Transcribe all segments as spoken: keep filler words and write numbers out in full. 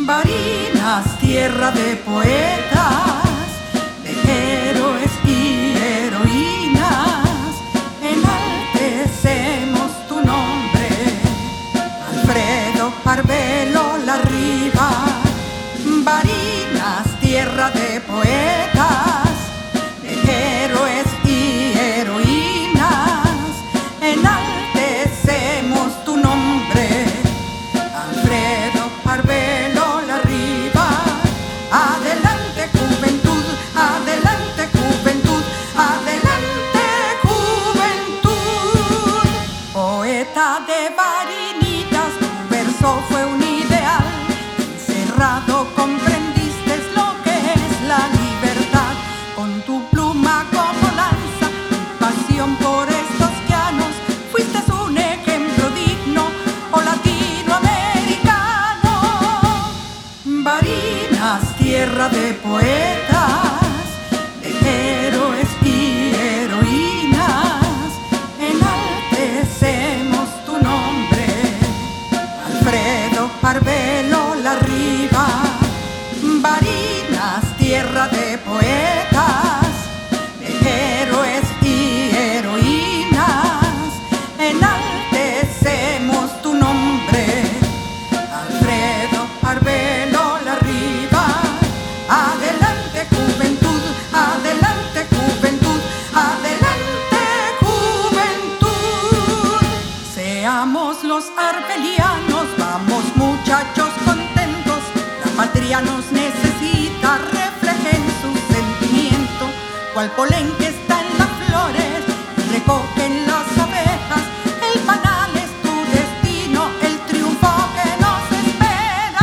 Barinas, tierra de poetas, de héroes y heroínas, enaltecemos tu nombre, Alfredo Arbelo Larriva. Barinas, tierra de poetas, de héroes y heroínas, enaltecemos tu nombre, Alfredo Arbelo Larriva. Adelante juventud, adelante juventud, adelante juventud. Poeta de Barinitas, tu verso fue un ideal. Encerrado comprendiste lo que es la libertad. Con tu pluma como lanza, tu pasión por estos llanos, fuiste un ejemplo digno o latinoamericano. Barinas, tierra de poetas, de héroes y heroínas, enaltecemos tu nombre, Alfredo Arbelo Larriva. Barinas, tierra de poetas, de héroes y heroínas, enaltecemos tu nombre, Alfredo Arbelo Larriva. Adelante juventud, adelante juventud, adelante juventud. Seamos los arbelianos, vamos muchachos contentos. La patria nos necesita, reflejen su sentimiento. Cual polen que está en las flores, recogen las abejas. El panal es tu destino, el triunfo que nos espera.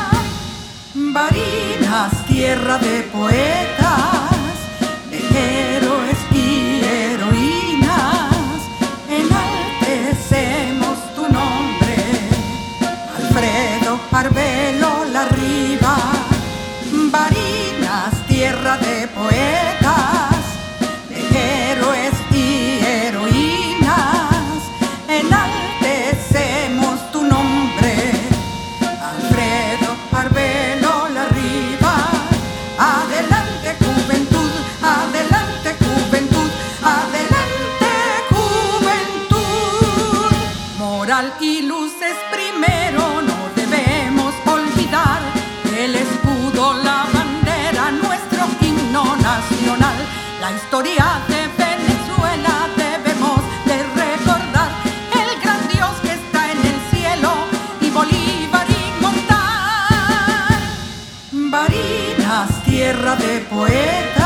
Barinas, tierra de poetas, de héroes y heroínas, enaltecemos tu nombre, Alfredo Arbelo Larriva. Barinas, tierra de poetas, de héroes y heroínas, enaltecemos tu nombre, Alfredo Arbelo Larriva. Adelante juventud, adelante juventud, adelante juventud. Moral y luces primero, no debemos olvidar el escudo, la bandera, nuestro himno nacional. La historia de Venezuela debemos de recordar, el gran Dios que está en el cielo y Bolívar inmortal. Barinas, tierra de poetas,